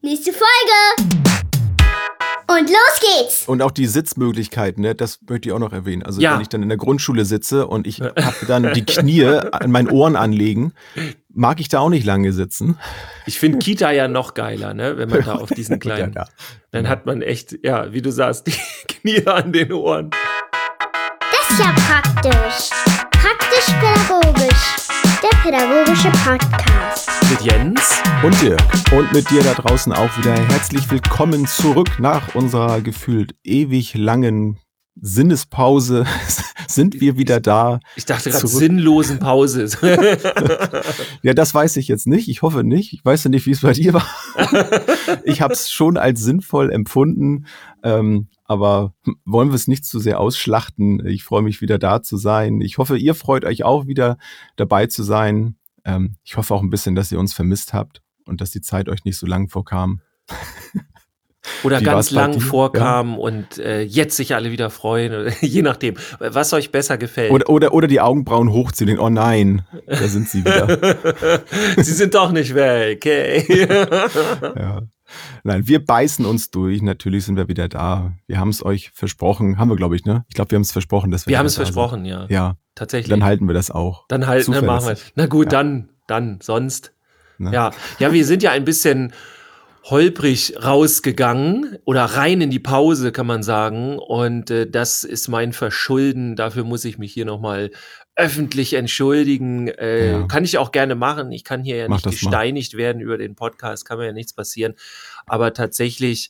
Nächste Folge! Und los geht's! Und auch die Sitzmöglichkeiten, ne, das möchte ich auch noch erwähnen. Also wenn ich dann in der Grundschule sitze und ich habe dann die Knie an meinen Ohren anlegen, mag ich da auch nicht lange sitzen. Ich finde Kita ja noch geiler, ne, wenn man da auf diesen kleinen, dann hat man echt, ja, wie du sagst, die Knie an den Ohren. Das ist ja praktisch. Praktisch-pädagogisch. Der pädagogische Podcast. Mit Jens und Dirk. Und mit dir da draußen auch wieder herzlich willkommen zurück nach unserer gefühlt ewig langen Sinnespause. Sind wir wieder da? Ich dachte gerade sinnlosen Pause. Ja, das weiß ich jetzt nicht. Ich hoffe nicht. Ich weiß ja nicht, wie es bei dir war. Ich habe es schon als sinnvoll empfunden. Aber wollen wir es nicht zu sehr ausschlachten. Ich freue mich wieder da zu sein. Ich hoffe, ihr freut euch auch wieder dabei zu sein. Ich hoffe auch ein bisschen, dass ihr uns vermisst habt und dass die Zeit euch nicht so lang vorkam. Oder ganz lang vorkam und jetzt sich alle wieder freuen, je nachdem, was euch besser gefällt. Oder die Augenbrauen hochziehen, oh nein, da sind sie wieder. Sie sind doch nicht weg, hey. Ja. Nein, wir beißen uns durch, natürlich sind wir wieder da. Wir haben es euch versprochen, haben wir glaube ich, ne? Ich glaube, wir haben es versprochen, dass wir haben es da versprochen, sind. Ja. Ja, tatsächlich. Dann halten wir das auch. Dann machen wir. Na gut, dann sonst. Ne? Ja, wir sind ja ein bisschen holprig rausgegangen oder rein in die Pause, kann man sagen. Und das ist mein Verschulden. Dafür muss ich mich hier nochmal öffentlich entschuldigen. Kann ich auch gerne machen. Ich kann hier ja nicht gesteinigt werden über den Podcast. Kann mir ja nichts passieren. Aber tatsächlich,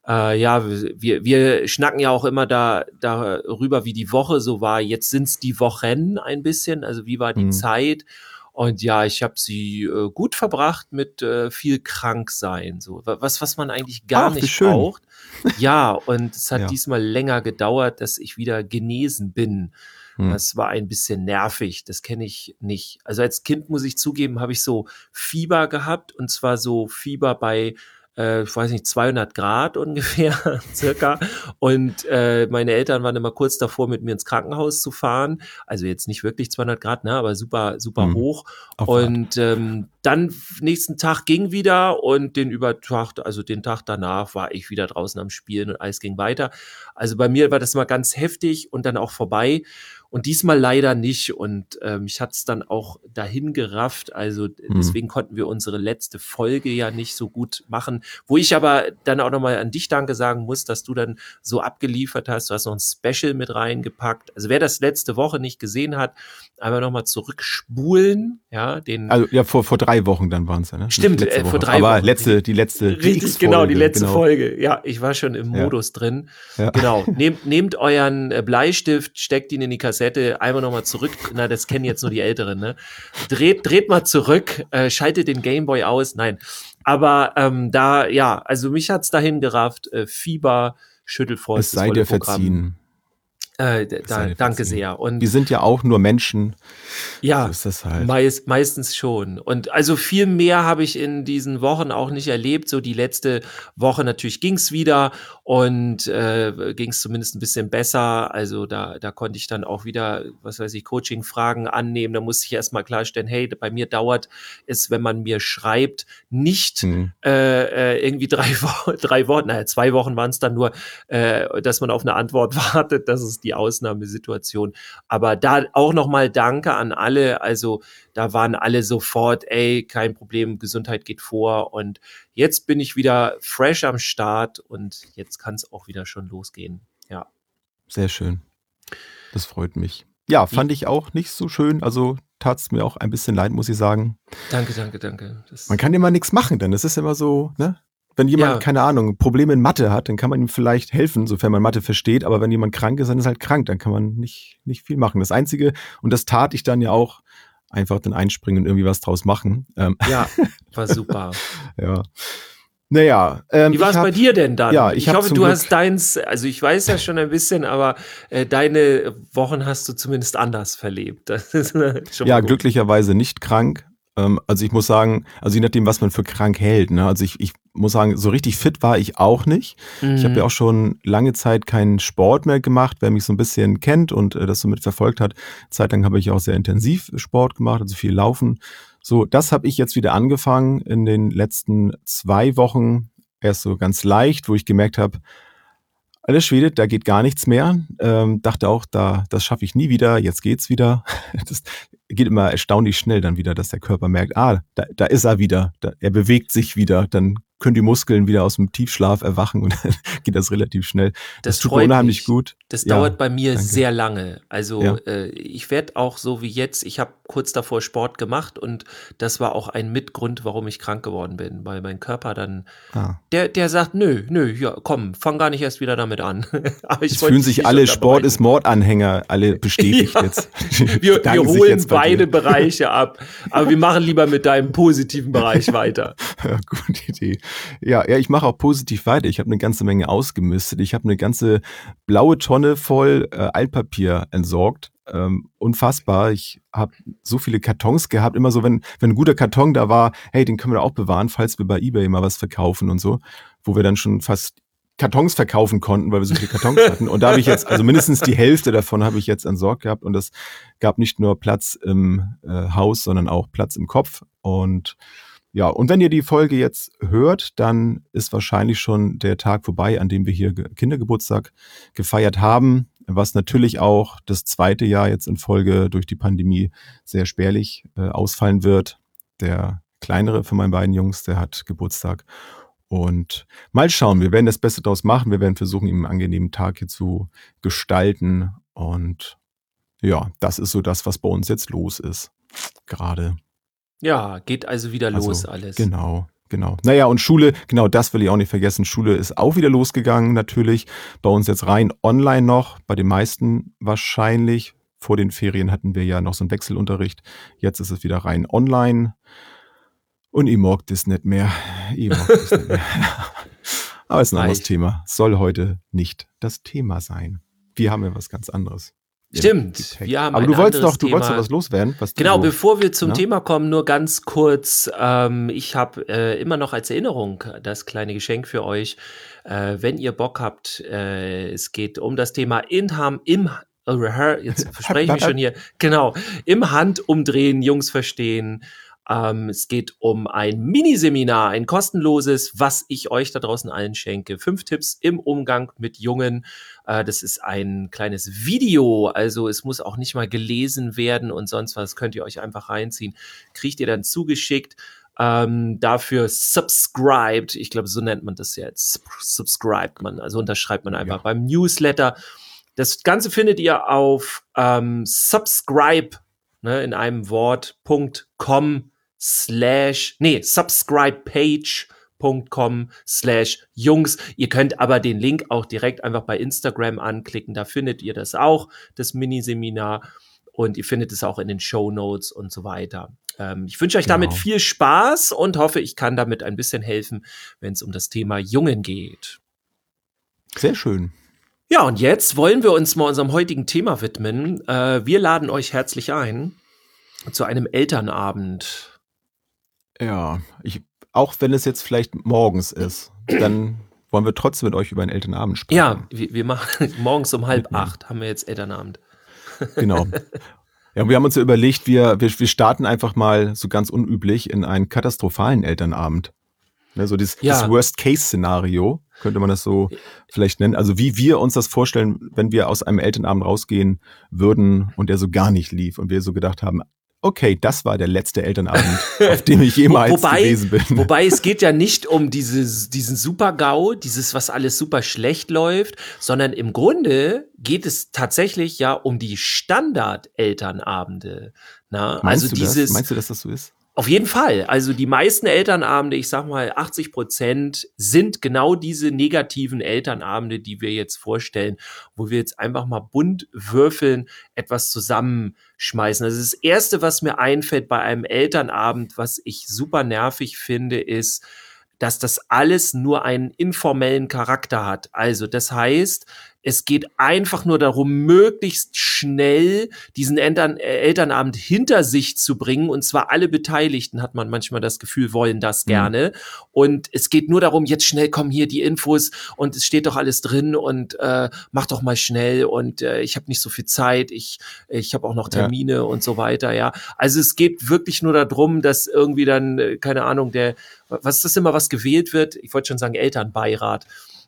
wir schnacken ja auch immer darüber, wie die Woche so war. Jetzt sind's die Wochen ein bisschen. Also wie war die Zeit? Und ja, ich habe sie gut verbracht mit viel Kranksein, so was man eigentlich gar nicht braucht. Ja, und es hat diesmal länger gedauert, dass ich wieder genesen bin. Das war ein bisschen nervig, das kenne ich nicht. Also als Kind, muss ich zugeben, habe ich so Fieber gehabt, und zwar so Fieber bei ich weiß nicht, 200 Grad ungefähr, circa. Und meine Eltern waren immer kurz davor, mit mir ins Krankenhaus zu fahren. Also jetzt nicht wirklich 200 Grad, ne, aber super hoch. Und dann nächsten Tag ging wieder, und den Tag danach war ich wieder draußen am Spielen und alles ging weiter. Also bei mir war das mal ganz heftig und dann auch vorbei. Und diesmal leider nicht, und mich hat's dann auch dahin gerafft, also deswegen konnten wir unsere letzte Folge ja nicht so gut machen, wo ich aber dann auch nochmal an dich Danke sagen muss, dass du dann so abgeliefert hast. Du hast noch ein Special mit reingepackt. Also wer das letzte Woche nicht gesehen hat, einmal nochmal zurückspulen. Ja, vor 3 Wochen dann waren es ja, ne? Stimmt, vor 3 Wochen. Aber die letzte richtig, genau, die letzte Folge. Ja, ich war schon im Modus drin. Ja. Genau, nehmt euren Bleistift, steckt ihn in die Kassette, einmal nochmal zurück, das kennen jetzt nur die Älteren, ne? Dreht mal zurück, schaltet den Gameboy aus, nein. Aber also mich hat's dahin gerafft, Fieber, Schüttelfrost. Es sei dir verziehen. Danke sehr. Und wir sind ja auch nur Menschen. Ja, so ist das halt. Meistens schon. Und also viel mehr habe ich in diesen Wochen auch nicht erlebt. So die letzte Woche natürlich ging's wieder, und ging's zumindest ein bisschen besser. Also da konnte ich dann auch wieder, Coaching-Fragen annehmen. Da musste ich erstmal klarstellen, hey, bei mir dauert es, wenn man mir schreibt, nicht irgendwie 3 Wochen, 2 Wochen waren es dann nur, dass man auf eine Antwort wartet. Das ist die Ausnahmesituation. Aber da auch nochmal Danke an alle. Also da waren alle sofort, kein Problem, Gesundheit geht vor. Und jetzt bin ich wieder fresh am Start, und jetzt kann es auch wieder schon losgehen. Ja. Sehr schön. Das freut mich. Ja, fand ich auch nicht so schön. Also tat es mir auch ein bisschen leid, muss ich sagen. Danke. Man kann immer nichts machen, denn es ist immer so, ne? Wenn jemand, keine Ahnung, Probleme in Mathe hat, dann kann man ihm vielleicht helfen, sofern man Mathe versteht. Aber wenn jemand krank ist, dann ist er halt krank. Dann kann man nicht viel machen. Das Einzige, und das tat ich dann ja auch, einfach dann einspringen und irgendwie was draus machen. Ja, war super. Ja. Naja. Wie war es bei dir denn dann? Ja, ich hoffe, du hast deins, also ich weiß ja schon ein bisschen, aber deine Wochen hast du zumindest anders verlebt. Das ist schon ja, glücklicherweise nicht krank. Also ich muss sagen, also je nachdem, was man für krank hält, ne? Also ich muss sagen, so richtig fit war ich auch nicht. Ich habe ja auch schon lange Zeit keinen Sport mehr gemacht. Wer mich so ein bisschen kennt und das so mit verfolgt hat, zeitlang habe ich auch sehr intensiv Sport gemacht, also viel Laufen. So, das habe ich jetzt wieder angefangen in den letzten 2 Wochen. erst so ganz leicht, wo ich gemerkt habe, alles Schwede, da geht gar nichts mehr. Dachte auch, das schaffe ich nie wieder, jetzt geht's wieder. Das geht immer erstaunlich schnell dann wieder, dass der Körper merkt, da ist er wieder, er bewegt sich wieder, dann können die Muskeln wieder aus dem Tiefschlaf erwachen und dann geht das relativ schnell. Das tut mir unheimlich gut. Das dauert bei mir danke. sehr lange. Also ich werde auch so wie jetzt, ich habe kurz davor Sport gemacht und das war auch ein Mitgrund, warum ich krank geworden bin, weil mein Körper dann, der sagt, nö, ja, komm, fang gar nicht erst wieder damit an. Aber es fühlen sich alle Sport ist Mordanhänger, alle bestätigt jetzt. Wir holen beide Bereiche ab, aber wir machen lieber mit deinem positiven Bereich weiter. Ja, gute Idee. Ja, ich mache auch positiv weiter. Ich habe eine ganze Menge ausgemistet. Ich habe eine ganze blaue Tonne voll Altpapier entsorgt. Unfassbar. Ich habe so viele Kartons gehabt. Immer so, wenn ein guter Karton da war, hey, den können wir auch bewahren, falls wir bei eBay mal was verkaufen und so, wo wir dann schon fast Kartons verkaufen konnten, weil wir so viele Kartons hatten. Und da habe ich jetzt, also mindestens die Hälfte davon habe ich jetzt entsorgt gehabt. Und das gab nicht nur Platz im Haus, sondern auch Platz im Kopf. Und wenn ihr die Folge jetzt hört, dann ist wahrscheinlich schon der Tag vorbei, an dem wir hier Kindergeburtstag gefeiert haben, was natürlich auch das zweite Jahr jetzt in Folge durch die Pandemie sehr spärlich ausfallen wird. Der kleinere von meinen beiden Jungs, der hat Geburtstag. Und mal schauen, wir werden das Beste daraus machen. Wir werden versuchen, ihm einen angenehmen Tag hier zu gestalten. Und ja, das ist so das, was bei uns jetzt los ist gerade. Ja, geht also wieder los alles. Genau. Naja, und Schule, genau das will ich auch nicht vergessen. Schule ist auch wieder losgegangen, natürlich. Bei uns jetzt rein online noch, bei den meisten wahrscheinlich. Vor den Ferien hatten wir ja noch so einen Wechselunterricht. Jetzt ist es wieder rein online. Und ich mag das nicht mehr. Aber es ist ein anderes Thema. Soll heute nicht das Thema sein. Wir haben ja was ganz anderes. Stimmt, wir haben aber du wolltest doch was loswerden. Genau, bevor wir zum Thema kommen, nur ganz kurz, ich habe immer noch als Erinnerung das kleine Geschenk für euch, wenn ihr Bock habt, es geht um das Thema jetzt verspreche ich mich schon hier, genau, im Handumdrehen, Jungs verstehen. Es geht um ein Miniseminar, ein kostenloses, was ich euch da draußen allen schenke. 5 Tipps im Umgang mit Jungen. Das ist ein kleines Video, also es muss auch nicht mal gelesen werden und sonst was. Könnt ihr euch einfach reinziehen. Kriegt ihr dann zugeschickt. Dafür subscribed, ich glaube, so nennt man das jetzt. Subscribed man, also unterschreibt man einfach beim Newsletter. Das Ganze findet ihr auf subscribe, in einem Wort.com/ subscribepage.com/Jungs. Ihr könnt aber den Link auch direkt einfach bei Instagram anklicken. Da findet ihr das auch, das Miniseminar. Und ihr findet es auch in den Shownotes und so weiter. Ich wünsche euch damit viel Spaß und hoffe, ich kann damit ein bisschen helfen, wenn es um das Thema Jungen geht. Sehr schön. Ja, und jetzt wollen wir uns mal unserem heutigen Thema widmen. Wir laden euch herzlich ein zu einem Elternabend. Ja, auch wenn es jetzt vielleicht morgens ist, dann wollen wir trotzdem mit euch über einen Elternabend sprechen. Ja, wir machen morgens um 7:30 haben wir jetzt Elternabend. Genau. Ja, wir haben uns ja überlegt, wir starten einfach mal so ganz unüblich in einen katastrophalen Elternabend. Ne, so das Worst-Case-Szenario, könnte man das so vielleicht nennen. Also wie wir uns das vorstellen, wenn wir aus einem Elternabend rausgehen würden und der so gar nicht lief und wir so gedacht haben, okay, das war der letzte Elternabend, auf dem ich jemals gewesen bin. Wobei es geht ja nicht um diesen Super-GAU, was alles super schlecht läuft, sondern im Grunde geht es tatsächlich ja um die Standard-Elternabende. Meinst du, dass das so ist? Auf jeden Fall. Also die meisten Elternabende, ich sag mal 80%, sind genau diese negativen Elternabende, die wir jetzt vorstellen, wo wir jetzt einfach mal bunt würfeln, etwas zusammenschmeißen. Also das Erste, was mir einfällt bei einem Elternabend, was ich super nervig finde, ist, dass das alles nur einen informellen Charakter hat. Also das heißt, Es geht einfach nur darum, möglichst schnell diesen Elternabend hinter sich zu bringen. Und zwar alle Beteiligten, hat man manchmal das Gefühl, wollen das gerne. Und es geht nur darum, jetzt schnell kommen hier die Infos und es steht doch alles drin und mach doch mal schnell und ich habe nicht so viel Zeit, ich habe auch noch Termine und so weiter, ja. Also es geht wirklich nur darum, dass irgendwie dann, keine Ahnung, was ist das immer, was gewählt wird? Ich wollte schon sagen Elternbeirat.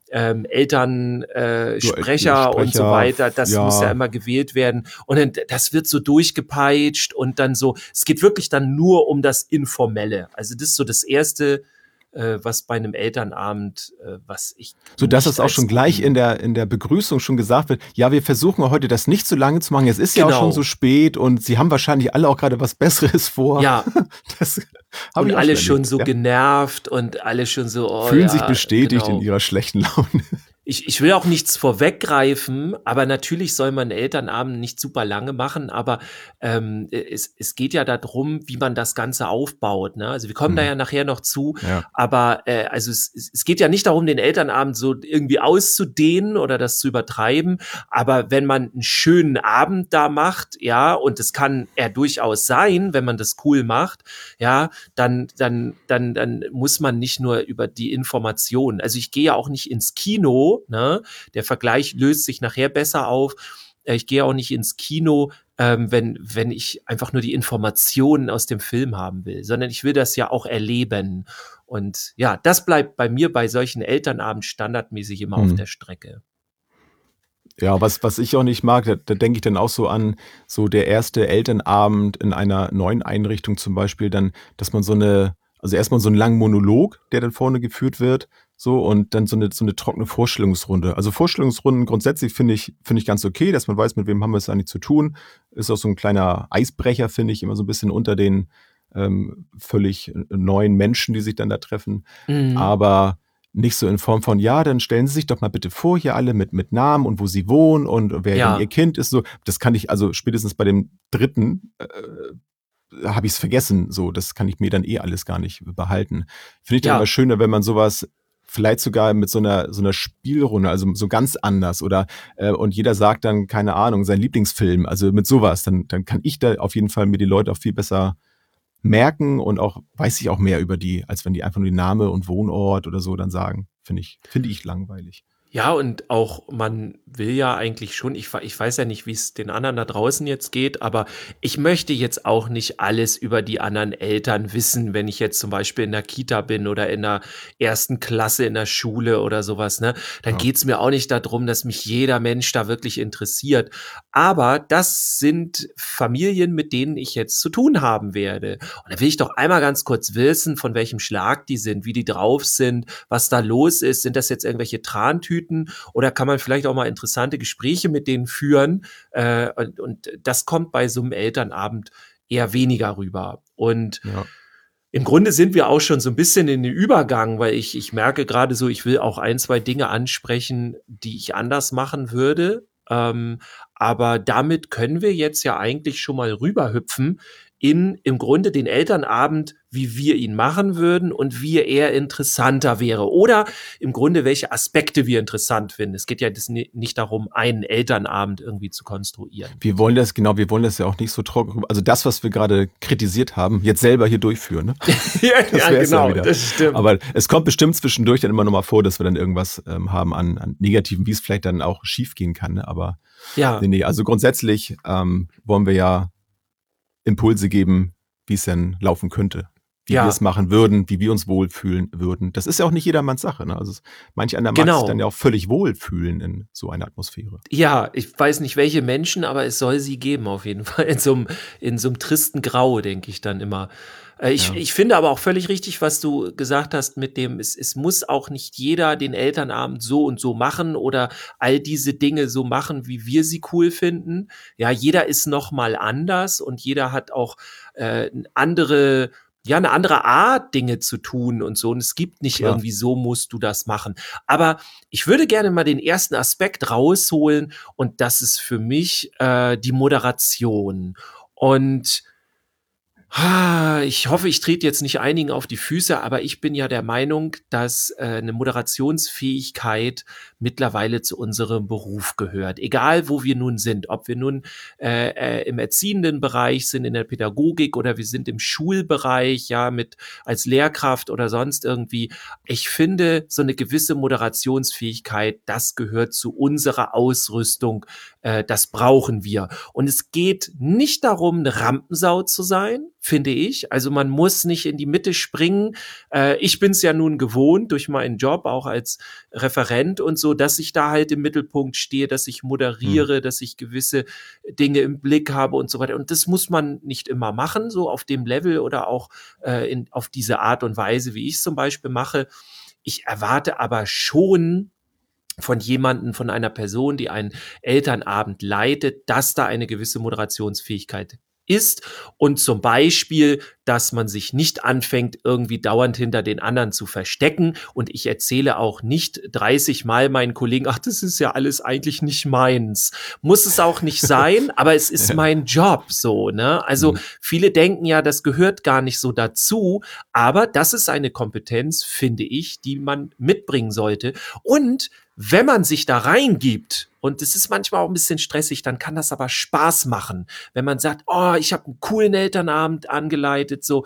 Sprecher und so weiter, das muss ja immer gewählt werden und dann, das wird so durchgepeitscht und dann so, es geht wirklich dann nur um das Informelle, also das ist so das Erste, was bei einem Elternabend, was ich so dass es auch schon gleich in der Begrüßung schon gesagt wird, ja, wir versuchen heute das nicht zu lange zu machen, es ist ja auch schon so spät und sie haben wahrscheinlich alle auch gerade was Besseres vor. Ja. Das und alle schon so genervt und alle schon so, fühlen sich bestätigt in ihrer schlechten Laune. Ich will auch nichts vorweggreifen, aber natürlich soll man Elternabend nicht super lange machen, aber es geht ja darum, wie man das Ganze aufbaut. Ne? Also wir kommen da ja nachher noch zu, aber also es geht ja nicht darum, den Elternabend so irgendwie auszudehnen oder das zu übertreiben, aber wenn man einen schönen Abend da macht, ja, und das kann er durchaus sein, wenn man das cool macht, ja, dann muss man nicht nur über die Informationen, also ich gehe ja auch nicht ins Kino, ne? Der Vergleich löst sich nachher besser auf. Ich gehe auch nicht ins Kino, wenn ich einfach nur die Informationen aus dem Film haben will, sondern ich will das ja auch erleben. Und ja, das bleibt bei mir bei solchen Elternabend standardmäßig immer auf der Strecke. Ja, was ich auch nicht mag, da denke ich dann auch so an, so der erste Elternabend in einer neuen Einrichtung zum Beispiel, dann, dass man also erstmal so einen langen Monolog, der dann vorne geführt wird, so und dann so eine trockene Vorstellungsrunde. Also Vorstellungsrunden grundsätzlich finde ich ganz okay, dass man weiß, mit wem haben wir es eigentlich zu tun. Ist auch so ein kleiner Eisbrecher, finde ich, immer so ein bisschen unter den völlig neuen Menschen, die sich dann da treffen. Aber nicht so in Form von, ja, dann stellen Sie sich doch mal bitte vor, hier alle mit Namen und wo Sie wohnen und wer denn Ihr Kind ist. So, das kann ich, also spätestens bei dem dritten habe ich es vergessen. So, das kann ich mir dann alles gar nicht behalten. Finde ich dann immer schöner, wenn man sowas vielleicht sogar mit so einer Spielrunde, also so ganz anders oder und jeder sagt dann, keine Ahnung, sein Lieblingsfilm, also mit sowas, dann kann ich da auf jeden Fall mir die Leute auch viel besser merken und auch weiß ich auch mehr über die, als wenn die einfach nur den Name und Wohnort oder so dann sagen. Finde ich langweilig. Ja, und auch man will ja eigentlich schon, ich weiß ja nicht, wie es den anderen da draußen jetzt geht, aber ich möchte jetzt auch nicht alles über die anderen Eltern wissen, wenn ich jetzt zum Beispiel in der Kita bin oder in der 1. Klasse in der Schule oder sowas, ne? Dann geht's mir auch nicht darum, dass mich jeder Mensch da wirklich interessiert. Aber das sind Familien, mit denen ich jetzt zu tun haben werde. Und da will ich doch einmal ganz kurz wissen, von welchem Schlag die sind, wie die drauf sind, was da los ist. Sind das jetzt irgendwelche Trantüten? Oder kann man vielleicht auch mal interessante Gespräche mit denen führen? Und das kommt bei so einem Elternabend eher weniger rüber. Und im Grunde sind wir auch schon so ein bisschen in den Übergang, weil ich merke gerade so, ich will auch 1, 2 Dinge ansprechen, die ich anders machen würde. Aber damit können wir jetzt ja eigentlich schon mal rüberhüpfen in im Grunde den Elternabend, wie wir ihn machen würden und wie er interessanter wäre. Oder im Grunde, welche Aspekte wir interessant finden. Es geht ja nicht darum, einen Elternabend irgendwie zu konstruieren. Wir wollen das ja auch nicht so trocken, also das, was wir gerade kritisiert haben, jetzt selber hier durchführen. Ne? Ja, genau, das stimmt. Aber es kommt bestimmt zwischendurch dann immer noch mal vor, dass wir dann irgendwas haben an Negativen, wie es vielleicht dann auch schief gehen kann. Ne? Aber nee, also grundsätzlich wollen wir ja Impulse geben, wie es denn laufen könnte, wie wir es machen würden, wie wir uns wohlfühlen würden. Das ist ja auch nicht jedermanns Sache. Ne? Also manch einer mag sich dann ja auch völlig wohlfühlen in so einer Atmosphäre. Ja, ich weiß nicht, welche Menschen, aber es soll sie geben auf jeden Fall. In so einem tristen Grau, denke ich dann immer. Ich finde aber auch völlig richtig, was du gesagt hast mit dem, es muss auch nicht jeder den Elternabend so und so machen oder all diese Dinge so machen, wie wir sie cool finden. Ja, jeder ist noch mal anders und jeder hat auch eine andere Art, Dinge zu tun und so. Und es gibt nicht irgendwie, so musst du das machen. Aber ich würde gerne mal den ersten Aspekt rausholen und das ist für mich die Moderation. Und Ich hoffe, ich trete jetzt nicht einigen auf die Füße, aber ich bin ja der Meinung, dass eine Moderationsfähigkeit mittlerweile zu unserem Beruf gehört. Egal, wo wir nun sind, ob wir nun im erziehenden Bereich sind, in der Pädagogik oder wir sind im Schulbereich, ja, mit als Lehrkraft oder sonst irgendwie. Ich finde, so eine gewisse Moderationsfähigkeit, das gehört zu unserer Ausrüstung. Das brauchen wir. Und es geht nicht darum, eine Rampensau zu sein, finde ich. Also man muss nicht in die Mitte springen. Ich bin es ja nun gewohnt durch meinen Job, auch als Referent und so, dass ich da halt im Mittelpunkt stehe, dass ich moderiere, dass ich gewisse Dinge im Blick habe und so weiter. Und das muss man nicht immer machen, so auf dem Level oder auch auf diese Art und Weise, wie ich es zum Beispiel mache. Ich erwarte aber schon von jemanden, von einer Person, die einen Elternabend leitet, dass da eine gewisse Moderationsfähigkeit ist und zum Beispiel, dass man sich nicht anfängt, irgendwie dauernd hinter den anderen zu verstecken und ich erzähle auch nicht 30 Mal meinen Kollegen, ach, das ist ja alles eigentlich nicht meins. Muss es auch nicht sein, aber es ist mein Job so, ne? Also viele denken ja, das gehört gar nicht so dazu, aber das ist eine Kompetenz, finde ich, die man mitbringen sollte und wenn man sich da reingibt, und es ist manchmal auch ein bisschen stressig, dann kann das aber Spaß machen. Wenn man sagt, oh, ich habe einen coolen Elternabend angeleitet, so,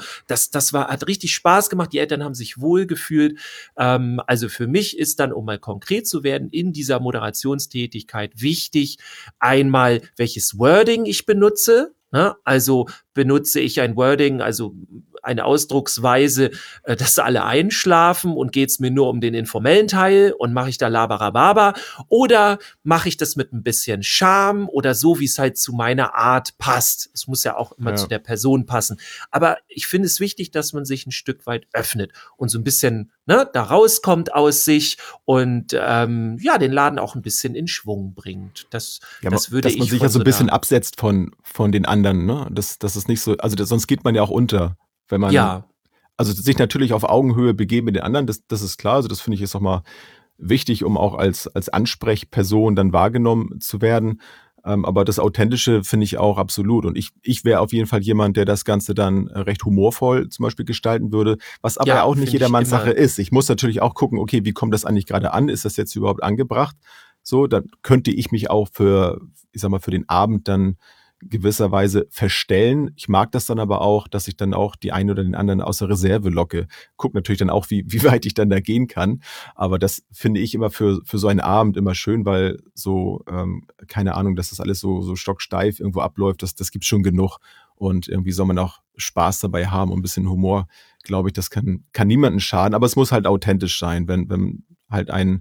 hat richtig Spaß gemacht, die Eltern haben sich wohlgefühlt. Also für mich ist dann, um mal konkret zu werden, in dieser Moderationstätigkeit wichtig, einmal, welches Wording ich benutze. Ne? Also benutze ich ein Wording, also eine Ausdrucksweise, dass alle einschlafen und geht's mir nur um den informellen Teil und mache ich da Labarababa oder mache ich das mit ein bisschen Charme oder so, wie es halt zu meiner Art passt. Es muss ja auch immer zu der Person passen. Aber ich finde es wichtig, dass man sich ein Stück weit öffnet und so ein bisschen da rauskommt aus sich und den Laden auch ein bisschen in Schwung bringt. Das würde ich. Dass man sich ja so ein bisschen absetzt von den anderen, ne? Das ist nicht so, also sonst geht man ja auch unter. Wenn man also sich natürlich auf Augenhöhe begeben mit den anderen, das ist klar. Also das finde ich ist auch mal wichtig, um auch als Ansprechperson dann wahrgenommen zu werden. Aber das Authentische finde ich auch absolut. Und ich wäre auf jeden Fall jemand, der das Ganze dann recht humorvoll zum Beispiel gestalten würde, was aber ja auch nicht jedermanns Sache ist. Ich muss natürlich auch gucken, okay, wie kommt das eigentlich gerade an? Ist das jetzt überhaupt angebracht? So, dann könnte ich mich auch für den Abend dann gewisserweise verstellen. Ich mag das dann aber auch, dass ich dann auch die einen oder den anderen aus der Reserve locke. Guck natürlich dann auch, wie weit ich dann da gehen kann. Aber das finde ich immer für so einen Abend immer schön, weil so, keine Ahnung, dass das alles so stocksteif irgendwo abläuft, das gibt's schon genug. Und irgendwie soll man auch Spaß dabei haben und ein bisschen Humor, glaube ich, das kann niemandem schaden. Aber es muss halt authentisch sein, wenn halt eine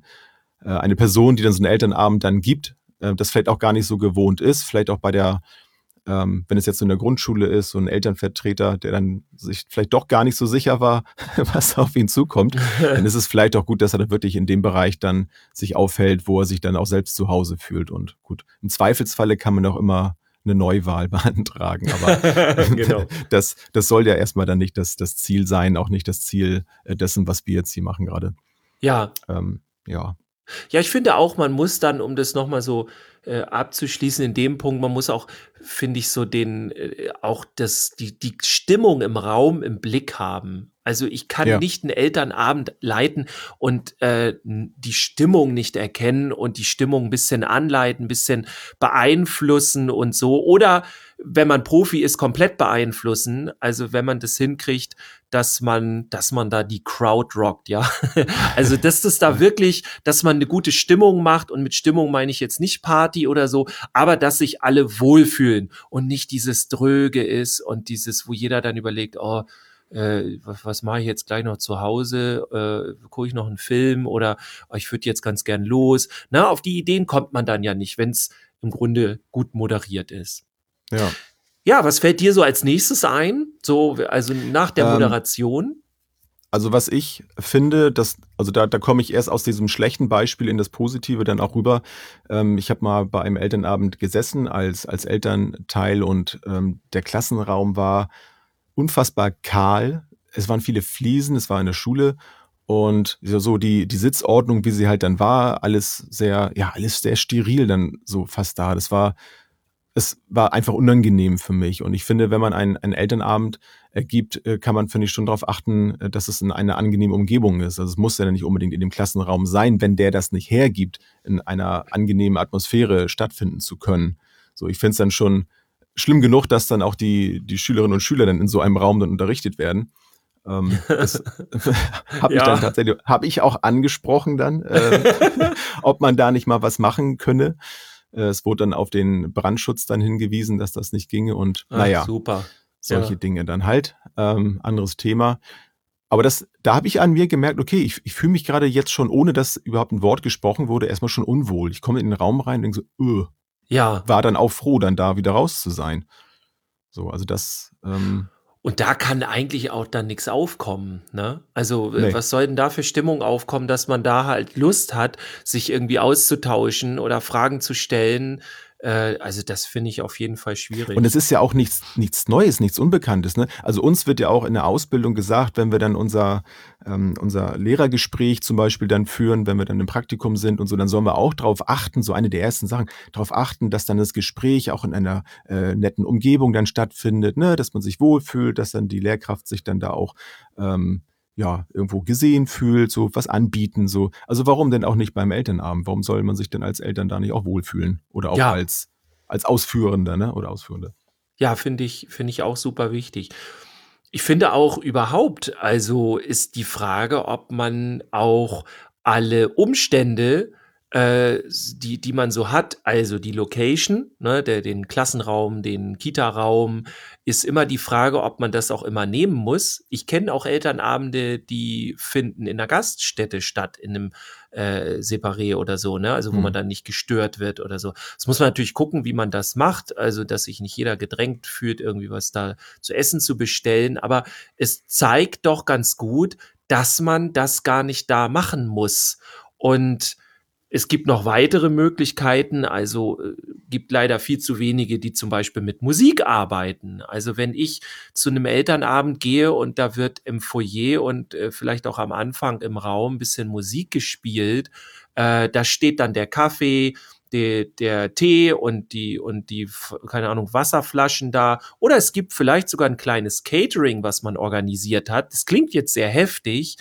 Person, die dann so einen Elternabend dann gibt, das vielleicht auch gar nicht so gewohnt ist, vielleicht auch bei der wenn es jetzt so in der Grundschule ist, so ein Elternvertreter, der dann sich vielleicht doch gar nicht so sicher war, was auf ihn zukommt, dann ist es vielleicht auch gut, dass er dann wirklich in dem Bereich dann sich aufhält, wo er sich dann auch selbst zu Hause fühlt. Und gut, im Zweifelsfalle kann man auch immer eine Neuwahl beantragen, aber genau. das soll ja erstmal dann nicht das Ziel sein, auch nicht das Ziel dessen, was wir jetzt hier machen gerade. Ja. Ja, ich finde auch, man muss dann, um das nochmal so abzuschließen, in dem Punkt, man muss auch, finde ich, so die Stimmung im Raum im Blick haben. Also ich kann nicht einen Elternabend leiten und die Stimmung nicht erkennen und die Stimmung ein bisschen anleiten, ein bisschen beeinflussen und so. Oder wenn man Profi ist, komplett beeinflussen. Also wenn man das hinkriegt, dass man da die Crowd rockt, ja. Also dass das da wirklich, dass man eine gute Stimmung macht und mit Stimmung meine ich jetzt nicht Party oder so, aber dass sich alle wohlfühlen und nicht dieses Dröge ist und dieses, wo jeder dann überlegt, was mache ich jetzt gleich noch zu Hause? Gucke ich noch einen Film oder ich würde jetzt ganz gern los. Na, auf die Ideen kommt man dann ja nicht, wenn es im Grunde gut moderiert ist. Ja. Ja, was fällt dir so als nächstes ein? So, also nach der Moderation? Also was ich finde, da komme ich erst aus diesem schlechten Beispiel in das Positive dann auch rüber. Ich habe mal bei einem Elternabend gesessen als Elternteil und der Klassenraum war unfassbar kahl. Es waren viele Fliesen, es war eine Schule und so die Sitzordnung, wie sie halt dann war, alles sehr steril dann so fast da. Das war es war einfach unangenehm für mich. Und ich finde, wenn man einen Elternabend gibt, kann man, finde ich, schon darauf achten, dass es in eine angenehme Umgebung ist. Also es muss ja nicht unbedingt in dem Klassenraum sein, wenn der das nicht hergibt, in einer angenehmen Atmosphäre stattfinden zu können. So, ich finde es dann schon schlimm genug, dass dann auch die Schülerinnen und Schüler dann in so einem Raum dann unterrichtet werden. Das habe ich dann tatsächlich, habe ich auch angesprochen dann, ob man da nicht mal was machen könne. Es wurde dann auf den Brandschutz dann hingewiesen, dass das nicht ginge und super. Solche Dinge dann halt. Anderes Thema. Aber da habe ich an mir gemerkt, okay, ich fühle mich gerade jetzt schon, ohne dass überhaupt ein Wort gesprochen wurde, erstmal schon unwohl. Ich komme in den Raum rein und denke so, war dann auch froh, dann da wieder raus zu sein. So, also das. Und da kann eigentlich auch dann nichts aufkommen, ne? Also, was soll denn da für Stimmung aufkommen, dass man da halt Lust hat, sich irgendwie auszutauschen oder Fragen zu stellen? Also, das finde ich auf jeden Fall schwierig. Und es ist ja auch nichts Neues, nichts Unbekanntes, ne? Also uns wird ja auch in der Ausbildung gesagt, wenn wir dann unser Lehrergespräch zum Beispiel dann führen, wenn wir dann im Praktikum sind und so, dann sollen wir auch darauf achten, so eine der ersten Sachen, darauf achten, dass dann das Gespräch auch in einer netten Umgebung dann stattfindet, ne? Dass man sich wohlfühlt, dass dann die Lehrkraft sich dann da auch irgendwo gesehen fühlt, so was anbieten, so. Also warum denn auch nicht beim Elternabend? Warum soll man sich denn als Eltern da nicht auch wohlfühlen? Oder auch als Ausführender, ne? Oder Ausführende. Ja, finde ich auch super wichtig. Ich finde auch überhaupt, also ist die Frage, ob man auch alle Umstände, die man so hat, also die Location, ne, den Klassenraum, den Kita-Raum, ist immer die Frage, ob man das auch immer nehmen muss. Ich kenne auch Elternabende, die finden in einer Gaststätte statt, in einem Separé oder so, ne? Also wo man dann nicht gestört wird oder so. Das muss man natürlich gucken, wie man das macht, also dass sich nicht jeder gedrängt fühlt, irgendwie was da zu essen zu bestellen. Aber es zeigt doch ganz gut, dass man das gar nicht da machen muss. Und es gibt noch weitere Möglichkeiten, also gibt leider viel zu wenige, die zum Beispiel mit Musik arbeiten. Also wenn ich zu einem Elternabend gehe und da wird im Foyer und vielleicht auch am Anfang im Raum ein bisschen Musik gespielt, da steht dann der Kaffee, der Tee und die, keine Ahnung, Wasserflaschen da. Oder es gibt vielleicht sogar ein kleines Catering, was man organisiert hat. Das klingt jetzt sehr heftig,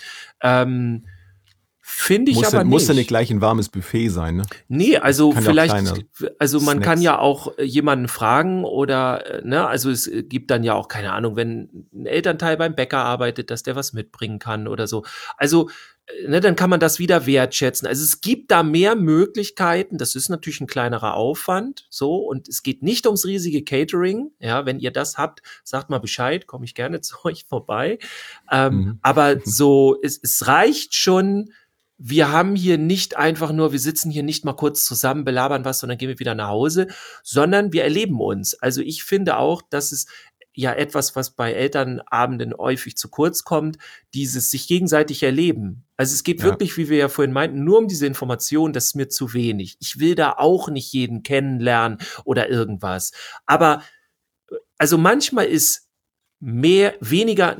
finde ich aber nicht. Muss ja nicht gleich ein warmes Buffet sein, ne? Nee, also Kann vielleicht, ja man Snacks. kann ja auch jemanden fragen oder, ne, also es gibt dann ja auch, keine Ahnung, wenn ein Elternteil beim Bäcker arbeitet, dass der was mitbringen kann oder so. Also, ne, dann kann man das wieder wertschätzen. Also es gibt da mehr Möglichkeiten. Das ist natürlich ein kleinerer Aufwand, so. Und es geht nicht ums riesige Catering. Ja, wenn ihr das habt, sagt mal Bescheid, komme ich gerne zu euch vorbei. Aber so, es reicht schon. Wir haben hier nicht einfach nur, wir sitzen hier nicht mal kurz zusammen, belabern was und dann gehen wir wieder nach Hause, sondern wir erleben uns. Also ich finde auch, dass es ja etwas, was bei Elternabenden häufig zu kurz kommt, dieses sich gegenseitig erleben. Also es geht wirklich, wie wir ja vorhin meinten, nur um diese Information, das ist mir zu wenig. Ich will da auch nicht jeden kennenlernen oder irgendwas. Aber also manchmal ist mehr weniger,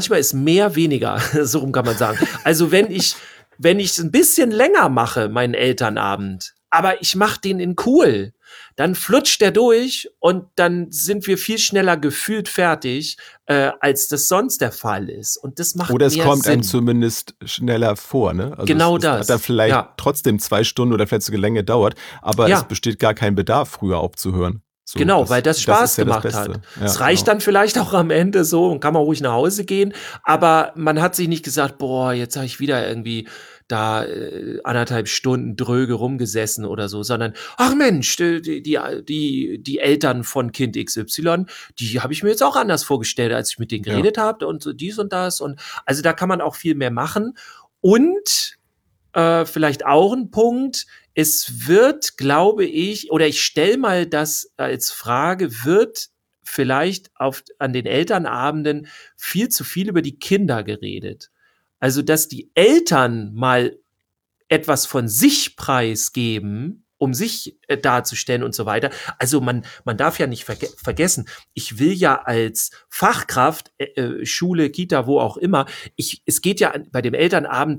so rum kann man sagen. Also wenn ich es ein bisschen länger mache, meinen Elternabend, aber ich mache den in cool, dann flutscht der durch und dann sind wir viel schneller gefühlt fertig, als das sonst der Fall ist. Und das macht Oder es mehr kommt Sinn. einem zumindest schneller vor, ne? Also Genau es das. hat dann vielleicht trotzdem 2 Stunden oder vielleicht sogar länger gedauert, aber es besteht gar kein Bedarf, früher aufzuhören. So, genau, weil das Spaß gemacht das hat. Ja, es reicht dann vielleicht auch am Ende so und kann man ruhig nach Hause gehen, aber man hat sich nicht gesagt, boah, jetzt habe ich wieder irgendwie da 1,5 Stunden dröge rumgesessen oder so, sondern, ach Mensch, die Eltern von Kind XY, die habe ich mir jetzt auch anders vorgestellt, als ich mit denen geredet habe und so dies und das. Und also da kann man auch viel mehr machen. Und vielleicht auch ein Punkt, es wird, glaube ich, oder ich stelle mal das als Frage, wird vielleicht an den Elternabenden viel zu viel über die Kinder geredet. Also, dass die Eltern mal etwas von sich preisgeben, um sich darzustellen und so weiter. Also man darf ja nicht vergessen, ich will ja als Fachkraft, Schule, Kita, wo auch immer, es geht ja bei dem Elternabend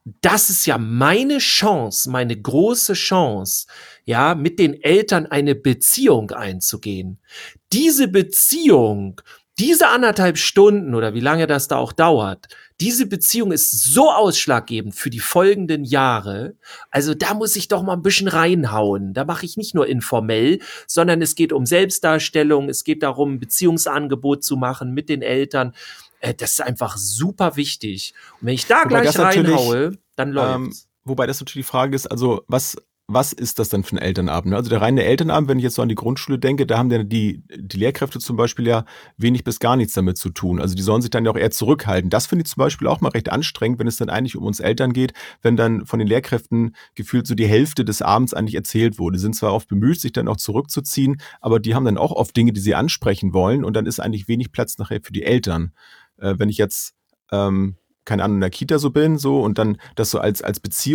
das ist ja meine Chance, meine große Chance, ja, mit den Eltern eine Beziehung einzugehen. Diese Beziehung, diese 1,5 Stunden oder wie lange das da auch dauert, diese Beziehung ist so ausschlaggebend für die folgenden Jahre. Also da muss ich doch mal ein bisschen reinhauen. Da mache ich nicht nur informell, sondern es geht um Selbstdarstellung, es geht darum, ein Beziehungsangebot zu machen mit den Eltern. Das ist einfach super wichtig. Und wenn ich da gleich reinhaue, dann läuft's. Wobei das natürlich die Frage ist, also was ist das denn für ein Elternabend? Ne? Also der reine Elternabend, wenn ich jetzt so an die Grundschule denke, da haben dann die Lehrkräfte zum Beispiel ja wenig bis gar nichts damit zu tun. Also die sollen sich dann ja auch eher zurückhalten. Das finde ich zum Beispiel auch mal recht anstrengend, wenn es dann eigentlich um uns Eltern geht, wenn dann von den Lehrkräften gefühlt so die Hälfte des Abends eigentlich erzählt wurde. Die sind zwar oft bemüht, sich dann auch zurückzuziehen, aber die haben dann auch oft Dinge, die sie ansprechen wollen und dann ist eigentlich wenig Platz nachher für die Eltern. Wenn ich jetzt keine Ahnung, in der Kita so bin, so und dann das so als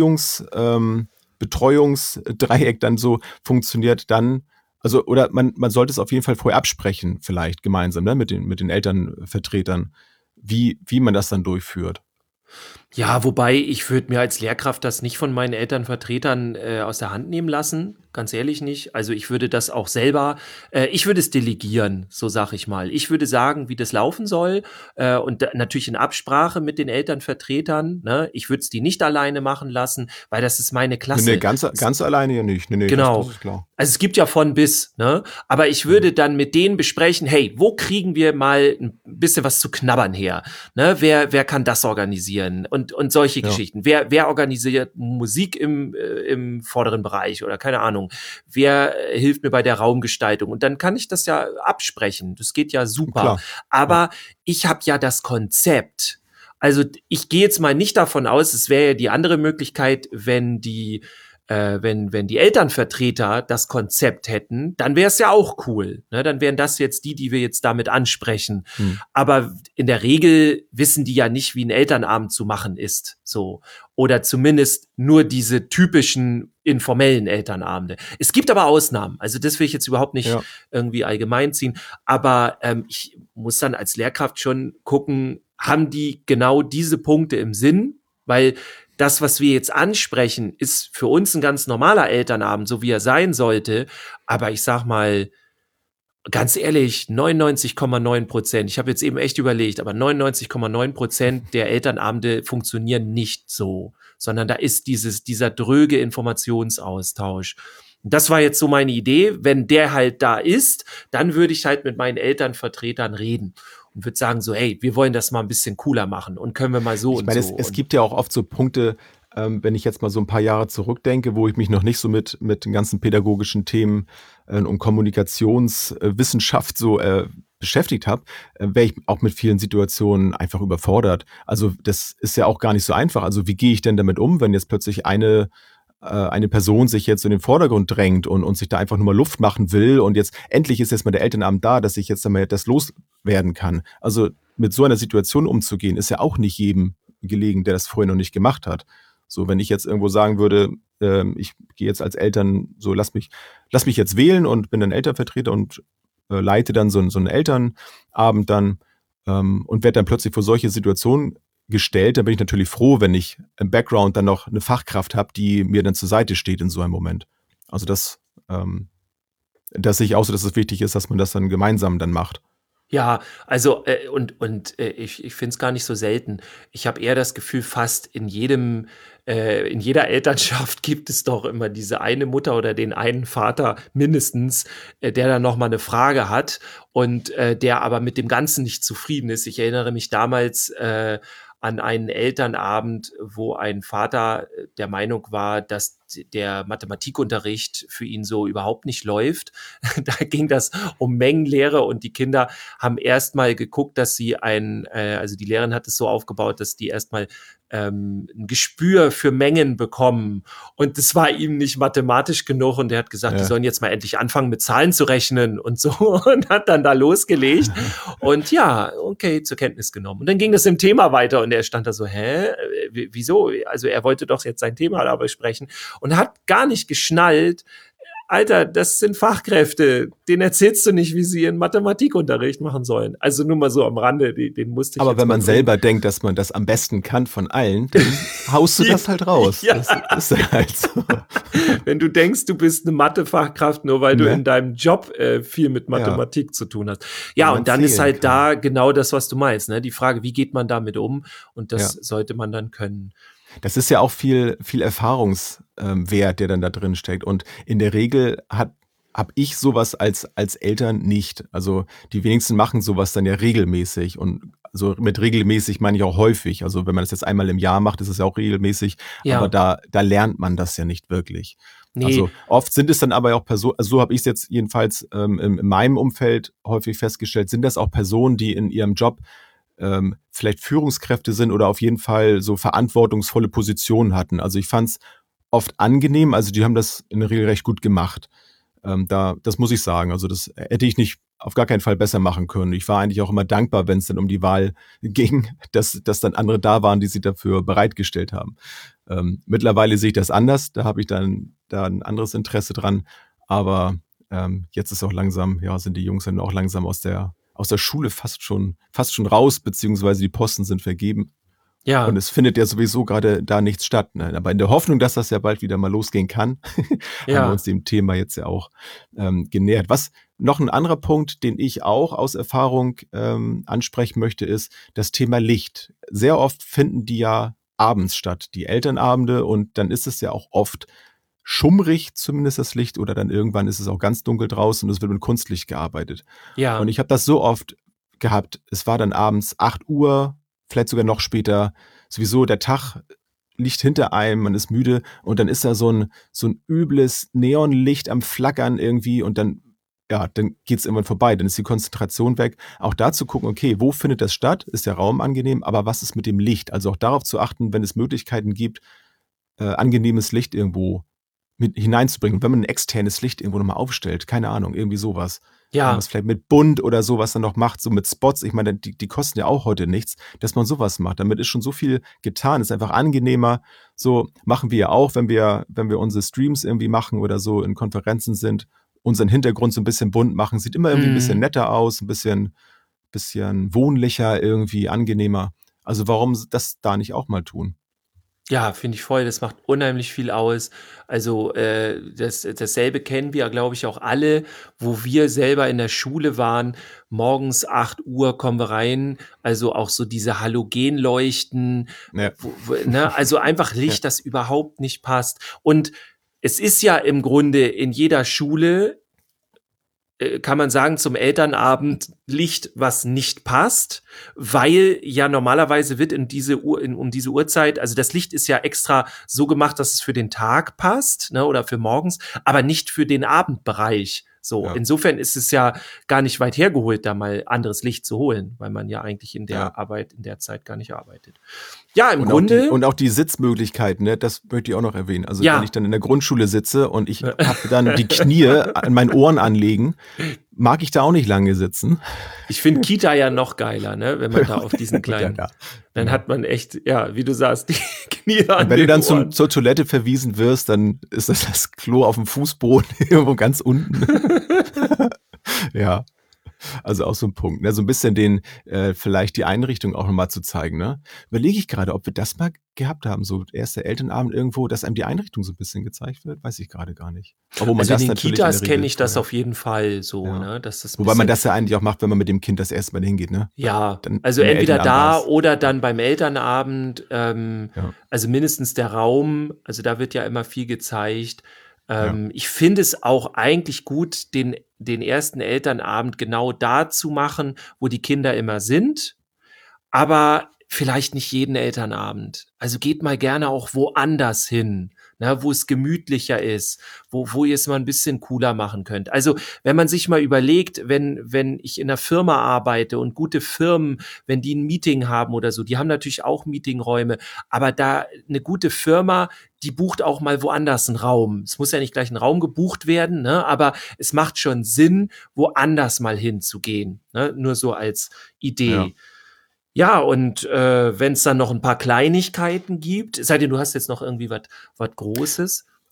Betreuungsdreieck dann so funktioniert, dann, also, oder man sollte es auf jeden Fall vorher absprechen, vielleicht gemeinsam, ne, mit den Elternvertretern, wie man das dann durchführt. Ja, wobei ich würde mir als Lehrkraft das nicht von meinen Elternvertretern aus der Hand nehmen lassen, ganz ehrlich nicht. Also ich würde das auch selber, ich würde es delegieren, so sag ich mal. Ich würde sagen, wie das laufen soll und natürlich in Absprache mit den Elternvertretern. Ne? Ich würde es die nicht alleine machen lassen, weil das ist meine Klasse. Nee, ganz alleine ja nicht. Nee, genau. Das ist klar. Also es gibt ja von bis, ne? Aber ich würde dann mit denen besprechen, hey, wo kriegen wir mal ein bisschen was zu knabbern her? Ne? Wer kann das organisieren? Und solche Geschichten. Wer organisiert Musik im vorderen Bereich oder keine Ahnung? Wer hilft mir bei der Raumgestaltung? Und dann kann ich das ja absprechen. Das geht ja super. Klar. Aber ich habe ja das Konzept. Also ich gehe jetzt mal nicht davon aus, es wäre ja die andere Möglichkeit, wenn die Elternvertreter das Konzept hätten, dann wäre es ja auch cool. Ne? Dann wären das jetzt die wir jetzt damit ansprechen. Aber in der Regel wissen die ja nicht, wie ein Elternabend zu machen ist. So. Oder zumindest nur diese typischen informellen Elternabende. Es gibt aber Ausnahmen. Also das will ich jetzt überhaupt nicht irgendwie allgemein ziehen. Aber ich muss dann als Lehrkraft schon gucken, haben die genau diese Punkte im Sinn? Weil das, was wir jetzt ansprechen, ist für uns ein ganz normaler Elternabend, so wie er sein sollte. Aber ich sag mal, ganz ehrlich, 99,9%, ich habe jetzt eben echt überlegt, aber 99,9% der Elternabende funktionieren nicht so, sondern da ist dieser dröge Informationsaustausch. Das war jetzt so meine Idee. Wenn der halt da ist, dann würde ich halt mit meinen Elternvertretern reden und würde sagen so, hey, wir wollen das mal ein bisschen cooler machen und können wir mal so ich meine, so. Es gibt ja auch oft so Punkte, wenn ich jetzt mal so ein paar Jahre zurückdenke, wo ich mich noch nicht so mit den ganzen pädagogischen Themen und Kommunikationswissenschaft so beschäftigt habe, wäre ich auch mit vielen Situationen einfach überfordert. Also das ist ja auch gar nicht so einfach. Also wie gehe ich denn damit um, wenn jetzt plötzlich eine Person sich jetzt in den Vordergrund drängt und sich da einfach nur mal Luft machen will und jetzt endlich ist jetzt mal der Elternabend da, dass ich jetzt dann mal das loswerden kann. Also mit so einer Situation umzugehen, ist ja auch nicht jedem gelegen, der das vorher noch nicht gemacht hat. So, wenn ich jetzt irgendwo sagen würde, ich gehe jetzt als Eltern, so lass mich jetzt wählen und bin dann Elternvertreter und leite dann so einen Elternabend dann und werde dann plötzlich vor solche Situationen gestellt, dann bin ich natürlich froh, wenn ich im Background dann noch eine Fachkraft habe, die mir dann zur Seite steht in so einem Moment. Also das sehe ich auch so, dass es wichtig ist, dass man das dann gemeinsam dann macht. Ja, also ich finde es gar nicht so selten. Ich habe eher das Gefühl, fast in jeder Elternschaft gibt es doch immer diese eine Mutter oder den einen Vater mindestens, der dann noch mal eine Frage hat und der aber mit dem Ganzen nicht zufrieden ist. Ich erinnere mich damals an einen Elternabend, wo ein Vater der Meinung war, dass der Mathematikunterricht für ihn so überhaupt nicht läuft. Da ging das um Mengenlehre und die Kinder haben erstmal geguckt, dass sie also die Lehrerin hat es so aufgebaut, dass die erstmal ein Gespür für Mengen bekommen. Und das war ihm nicht mathematisch genug und er hat gesagt, die sollen jetzt mal endlich anfangen mit Zahlen zu rechnen und so und hat dann da losgelegt und ja, okay, zur Kenntnis genommen. Und dann ging das im Thema weiter und er stand da so, wieso? Also er wollte doch jetzt sein Thema da besprechen und hat gar nicht geschnallt, Alter, das sind Fachkräfte, denen erzählst du nicht, wie sie ihren Mathematikunterricht machen sollen. Also nur mal so am Rande, den musste ich Aber jetzt wenn mal man bringen. selber denkt, dass man das am besten kann von allen, dann haust du das halt raus. Ja. Das ist halt so. Wenn du denkst, du bist eine Mathefachkraft, nur weil du Ne? in deinem Job viel mit Mathematik zu tun hast. Ja, Wenn man und dann ist zählen halt kann. da genau das, was du meinst, ne? Die Frage, wie geht man damit um? Und das Ja. sollte man dann können. Das ist ja auch viel Erfahrungswert, der dann da drin steckt. Und in der Regel hab ich sowas als Eltern nicht. Also die wenigsten machen sowas dann ja regelmäßig. Und also mit regelmäßig meine ich auch häufig. Also wenn man das jetzt einmal im Jahr macht, ist es ja auch regelmäßig. Ja. Aber da lernt man das ja nicht wirklich. Nee. Also oft sind es dann aber auch Personen, also so habe ich es jetzt jedenfalls in meinem Umfeld häufig festgestellt, sind das auch Personen, die in ihrem Job vielleicht Führungskräfte sind oder auf jeden Fall so verantwortungsvolle Positionen hatten. Also ich fand es oft angenehm, also die haben das in der Regel recht gut gemacht. Das muss ich sagen. Also das hätte ich nicht auf gar keinen Fall besser machen können. Ich war eigentlich auch immer dankbar, wenn es dann um die Wahl ging, dass dann andere da waren, die sich dafür bereitgestellt haben. Mittlerweile sehe ich das anders. Da habe ich dann da ein anderes Interesse dran. Aber jetzt ist auch langsam, ja, sind die Jungs dann auch langsam aus der Schule fast schon raus, beziehungsweise die Posten sind vergeben. Ja. Und es findet ja sowieso gerade da nichts statt. Ne? Aber in der Hoffnung, dass das ja bald wieder mal losgehen kann, haben wir uns dem Thema jetzt ja auch genähert. Was noch ein anderer Punkt, den ich auch aus Erfahrung ansprechen möchte, ist das Thema Licht. Sehr oft finden die ja abends statt, die Elternabende, und dann ist es ja auch oft schummrig, zumindest das Licht, oder dann irgendwann ist es auch ganz dunkel draußen und es wird mit Kunstlicht gearbeitet. Ja. Und ich habe das so oft gehabt, es war dann abends 8 Uhr, vielleicht sogar noch später, sowieso der Tag liegt hinter einem, man ist müde und dann ist da so ein übles Neonlicht am Flackern irgendwie und dann geht's irgendwann vorbei, dann ist die Konzentration weg. Auch da zu gucken, okay, wo findet das statt? Ist der Raum angenehm? Aber was ist mit dem Licht? Also auch darauf zu achten, wenn es Möglichkeiten gibt, angenehmes Licht irgendwo mit hineinzubringen. Wenn man ein externes Licht irgendwo nochmal aufstellt, keine Ahnung, irgendwie sowas. Ja. Was vielleicht mit bunt oder sowas dann noch macht, so mit Spots. Ich meine, die kosten ja auch heute nichts, dass man sowas macht. Damit ist schon so viel getan, ist einfach angenehmer. So machen wir ja auch, wenn wir unsere Streams irgendwie machen oder so in Konferenzen sind, unseren Hintergrund so ein bisschen bunt machen. Sieht immer irgendwie ein bisschen netter aus, ein bisschen wohnlicher, irgendwie angenehmer. Also warum das da nicht auch mal tun? Ja, finde ich voll. Das macht unheimlich viel aus. Also dasselbe kennen wir, glaube ich, auch alle, wo wir selber in der Schule waren. Morgens 8 Uhr kommen wir rein. Also auch so diese Halogenleuchten. Ja. Ne? Also einfach Licht, das überhaupt nicht passt. Und es ist ja im Grunde in jeder Schule, kann man sagen, zum Elternabend Licht, was nicht passt, weil ja normalerweise wird um diese Uhrzeit, also das Licht ist ja extra so gemacht, dass es für den Tag passt, ne, oder für morgens, aber nicht für den Abendbereich. So, Ja. Insofern ist es ja gar nicht weit hergeholt, da mal anderes Licht zu holen, weil man ja eigentlich in der Arbeit, in der Zeit gar nicht arbeitet. Ja, im Grunde. Und auch die Sitzmöglichkeiten, ne, das möchte ich auch noch erwähnen. Also wenn ich dann in der Grundschule sitze und ich habe dann die Knie an meinen Ohren anlegen, mag ich da auch nicht lange sitzen. Ich finde Kita ja noch geiler, ne, wenn man da auf diesen kleinen, dann hat man echt, ja, wie du sagst, die Knie an und wenn den du dann Ohren. zur Toilette verwiesen wirst, dann ist das Klo auf dem Fußboden irgendwo ganz unten. Ja. Also auch so ein Punkt, ne? So ein bisschen vielleicht die Einrichtung auch nochmal zu zeigen, ne? Überlege ich gerade, ob wir das mal gehabt haben, so erster Elternabend irgendwo, dass einem die Einrichtung so ein bisschen gezeigt wird, weiß ich gerade gar nicht. Obwohl man Also das in den natürlich Kitas in der kenne ich das Regel auf jeden Fall so, Ja. ne? Dass das Wobei man das ja eigentlich auch macht, wenn man mit dem Kind das erste Mal hingeht, ne? ja, Dann also im entweder da Elternabend oder dann beim Elternabend, also mindestens der Raum, also da wird ja immer viel gezeigt. Ich finde es auch eigentlich gut, den ersten Elternabend genau da zu machen, wo die Kinder immer sind, aber vielleicht nicht jeden Elternabend. Also geht mal gerne auch woanders hin, ne, wo es gemütlicher ist, wo ihr es mal ein bisschen cooler machen könnt. Also wenn man sich mal überlegt, wenn ich in einer Firma arbeite und gute Firmen, wenn die ein Meeting haben oder so, die haben natürlich auch Meetingräume, aber da eine gute Firma, die bucht auch mal woanders einen Raum. Es muss ja nicht gleich ein Raum gebucht werden, ne, aber es macht schon Sinn, woanders mal hinzugehen, ne, nur so als Idee. Ja. Ja, und wenn es dann noch ein paar Kleinigkeiten gibt, es sei denn, du hast jetzt noch irgendwie was Großes.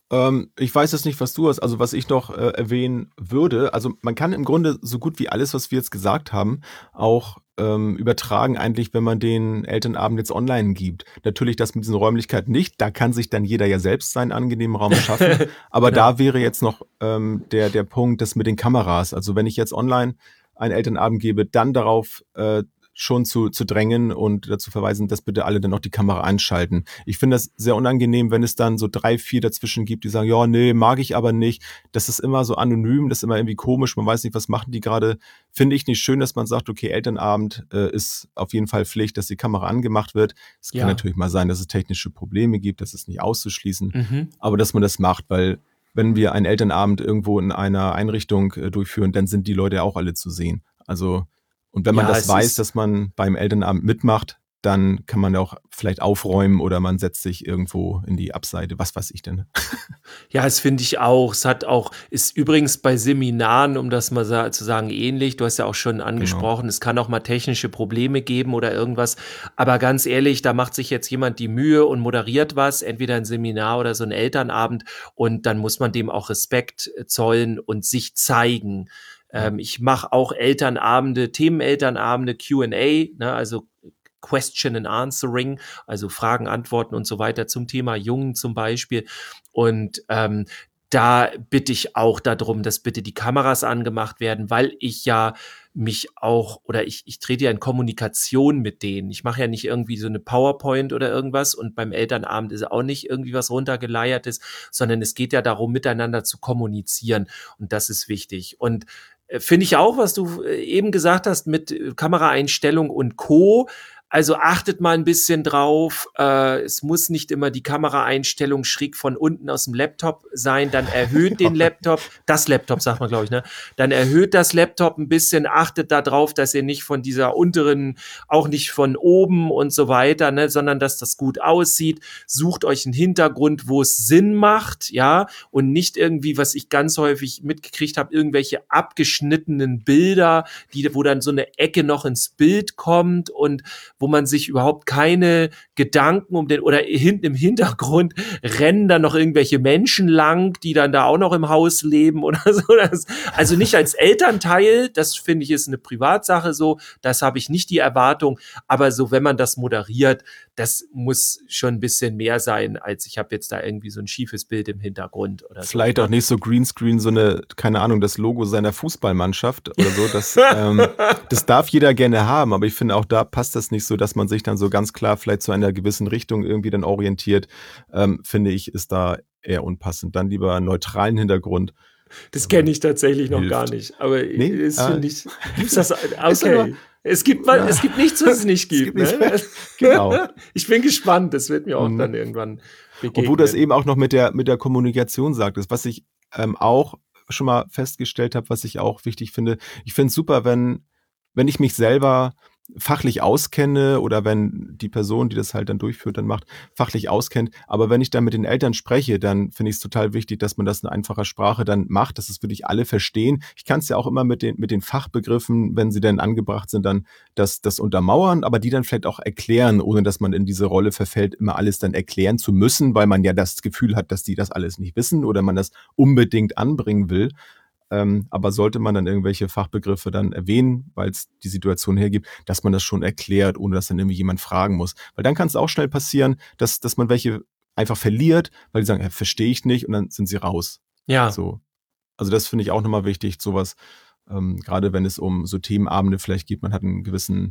Ich weiß jetzt nicht, was du hast. Also was ich noch erwähnen würde, also man kann im Grunde so gut wie alles, was wir jetzt gesagt haben, auch übertragen eigentlich, wenn man den Elternabend jetzt online gibt. Natürlich das mit diesen Räumlichkeiten nicht, da kann sich dann jeder ja selbst seinen angenehmen Raum schaffen. Aber Genau. da wäre jetzt noch der Punkt, das mit den Kameras. Also wenn ich jetzt online einen Elternabend gebe, dann darauf schon zu drängen und dazu verweisen, dass bitte alle dann auch die Kamera einschalten. Ich finde das sehr unangenehm, wenn es dann so 3, 4 dazwischen gibt, die sagen, ja, nee, mag ich aber nicht. Das ist immer so anonym, das ist immer irgendwie komisch, man weiß nicht, was machen die gerade. Finde ich nicht schön, dass man sagt, okay, Elternabend ist auf jeden Fall Pflicht, dass die Kamera angemacht wird. Es kann Ja. natürlich mal sein, dass es technische Probleme gibt, das ist nicht auszuschließen, Mhm. aber dass man das macht, weil wenn wir einen Elternabend irgendwo in einer Einrichtung durchführen, dann sind die Leute auch alle zu sehen. Also und wenn man Ja, das es weiß, ist, dass man beim Elternabend mitmacht, dann kann man auch vielleicht aufräumen oder man setzt sich irgendwo in die Abseite, was weiß ich denn. ja, es finde ich auch. Es hat auch, ist übrigens bei Seminaren, um das mal zu sagen, ähnlich. Du hast ja auch schon Genau. angesprochen, es kann auch mal technische Probleme geben oder irgendwas. Aber ganz ehrlich, da macht sich jetzt jemand die Mühe und moderiert was, entweder ein Seminar oder so ein Elternabend. Und dann muss man dem auch Respekt zollen und sich zeigen. Ja. Ich mache auch Elternabende, Themenelternabende, Q&A, ne, also Question and Answering, also Fragen, Antworten und so weiter zum Thema Jungen zum Beispiel. Und da bitte ich auch darum, dass bitte die Kameras angemacht werden, weil ich ja mich auch, oder ich trete ja in Kommunikation mit denen. Ich mache ja nicht irgendwie so eine PowerPoint oder irgendwas und beim Elternabend ist auch nicht irgendwie was runtergeleiertes, sondern es geht ja darum, miteinander zu kommunizieren und das ist wichtig. Und finde ich auch, was du eben gesagt hast mit Kameraeinstellung und Co. Also achtet mal ein bisschen drauf. Es muss nicht immer die Kameraeinstellung schräg von unten aus dem Laptop sein. Dann erhöht den Laptop, das Laptop sagt man, glaube ich, ne? Dann erhöht das Laptop ein bisschen. Achtet da drauf, dass ihr nicht von dieser unteren, auch nicht von oben und so weiter, ne? Sondern dass das gut aussieht. Sucht euch einen Hintergrund, wo es Sinn macht, ja, und nicht irgendwie, was ich ganz häufig mitgekriegt habe, irgendwelche abgeschnittenen Bilder, wo dann so eine Ecke noch ins Bild kommt und wo man sich überhaupt keine Gedanken oder hinten im Hintergrund rennen dann noch irgendwelche Menschen lang, die dann da auch noch im Haus leben oder so. Also nicht als Elternteil, das finde ich ist eine Privatsache so, das habe ich nicht die Erwartung, aber so, wenn man das moderiert, das muss schon ein bisschen mehr sein, als ich habe jetzt da irgendwie so ein schiefes Bild im Hintergrund oder so. Vielleicht auch nicht so Greenscreen, so eine, keine Ahnung, das Logo seiner Fußballmannschaft oder so. Das darf jeder gerne haben, aber ich finde auch da passt das nicht so, dass man sich dann so ganz klar vielleicht zu einer gewissen Richtung irgendwie dann orientiert. Finde ich, ist da eher unpassend. Dann lieber einen neutralen Hintergrund. Das kenne ich tatsächlich noch hilft. gar nicht, aber Nee? es finde ich, gibt's das, Ist okay. Es gibt nichts, was es nicht gibt. Ne? Genau. Ich bin gespannt, das wird mir auch Mhm. dann irgendwann begegnen. Und wo du das eben auch noch mit der Kommunikation sagtest, was ich auch schon mal festgestellt habe, was ich auch wichtig finde. Ich finde es super, wenn ich mich selber fachlich auskenne oder wenn die Person, die das halt dann durchführt, dann macht, fachlich auskennt. Aber wenn ich dann mit den Eltern spreche, dann finde ich es total wichtig, dass man das in einfacher Sprache dann macht, dass es wirklich alle verstehen. Ich kann es ja auch immer mit den Fachbegriffen, wenn sie dann angebracht sind, dann das untermauern, aber die dann vielleicht auch erklären, ohne dass man in diese Rolle verfällt, immer alles dann erklären zu müssen, weil man ja das Gefühl hat, dass die das alles nicht wissen oder man das unbedingt anbringen will. Aber sollte man dann irgendwelche Fachbegriffe dann erwähnen, weil es die Situation hergibt, dass man das schon erklärt, ohne dass dann irgendwie jemand fragen muss. Weil dann kann es auch schnell passieren, dass man welche einfach verliert, weil die sagen, verstehe ich nicht und dann sind sie raus. Ja. So. Also das finde ich auch nochmal wichtig, sowas, gerade wenn es um so Themenabende vielleicht geht, man hat ein